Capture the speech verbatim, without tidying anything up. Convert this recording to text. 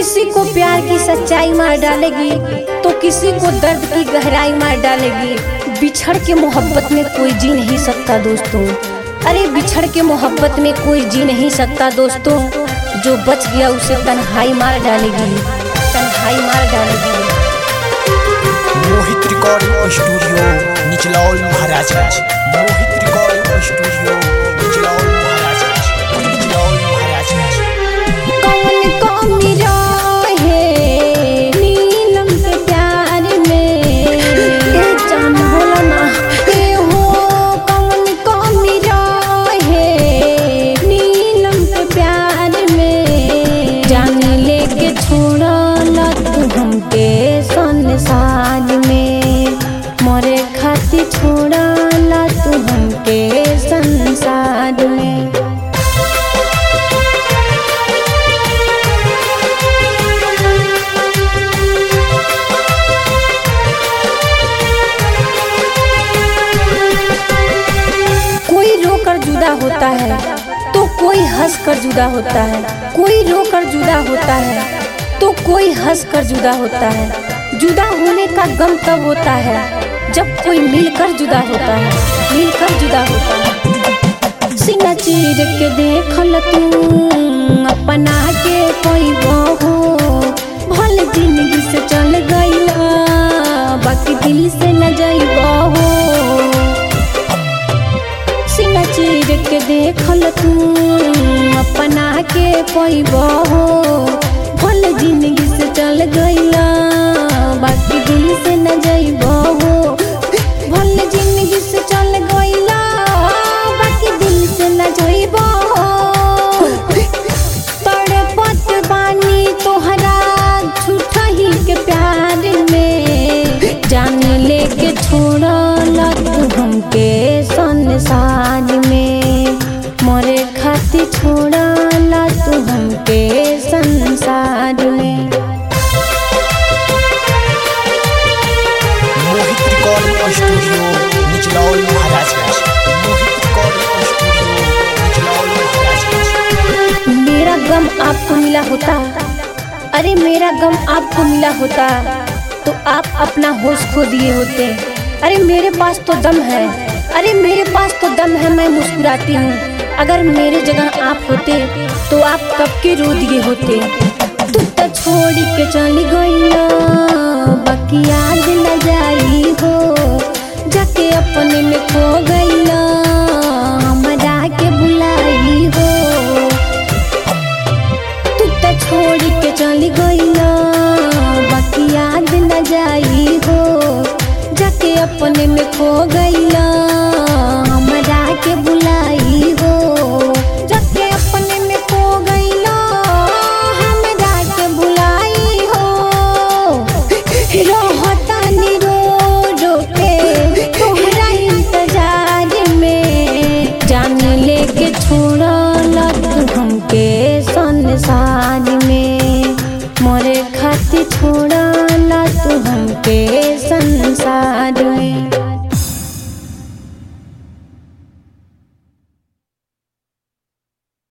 किसी को प्यार की सच्चाई मार डालेगी तो किसी को दर्द की गहराई मार डालेगी। बिछड़ के मोहब्बत में कोई जी नहीं सकता दोस्तों, अरे बिछड़ के मोहब्बत में कोई जी नहीं सकता दोस्तों। जो बच गया उसे तन्हाई मार डालेगी, तन्हाई मार डालेगी। Mohit recording studio Nichlaul Maharajganj. Mohit recording studio Nichlaul Maharajganj, Nichlaul Maharajganj. कौन कमी रहे नीलम के प्यार में, ए जान होला ना ए हो। कौन कमी रहे नीलम के प्यार में, जान लेके छोड़ला तू हमके संसार में। मोरे खातिर छोड़ला तू हमके संसार में। जुदा होता है तो कोई हंस कर जुदा होता है, कोई रोकर जुदा होता है तो कोई हंस कर जुदा होता है। जुदा होने का गम तब होता है जब कोई मिलकर जुदा होता है, मिलकर जुदा होता है। सीना चीर के देखल तू अपना के कोई बहो, भल जिंदगी से चल गईला बाकी दिल से न जाइबहो। सीना चीर के देखल तू अपना के पैबहो, भल जिंदगी से चल गईला बाकी दिल से न जाइबहो। भल जिंदगी से चल गईला बाकी दिल से न जाइबहो। तड़पत बानी तोहरा झूठा ही के प्यार में, जान लेके छोड़ला तू हमके संसार में। मोरे खातिर छोड़ला तू हमके संसार में। Mohit recording studio Nichlaul Maharajganj. Mohit recording studio Nichlaul Maharajganj. मेरा गम आपको मिला होता, अरे मेरा गम आपको मिला होता तो आप अपना होश खो दिए होते। अरे मेरे पास तो दम है, अरे मेरे पास तो दम है, मैं मुस्कुराती हूँ। अगर मेरे जगह आप होते तो आप कब के रो दिए होते। तू तो छोड़ के चली गईला बाकी याद न जाई हो, जाके अपने में खो गईला हमरा के बुलाई हो। तू तो छोड़ के चली गईला बाकी याद न जाई हो, जाके अपने में खो गईला हमरा के बुलाई हो।